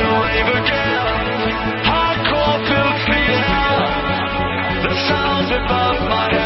wave again. Hardcore fills the air. The sound above my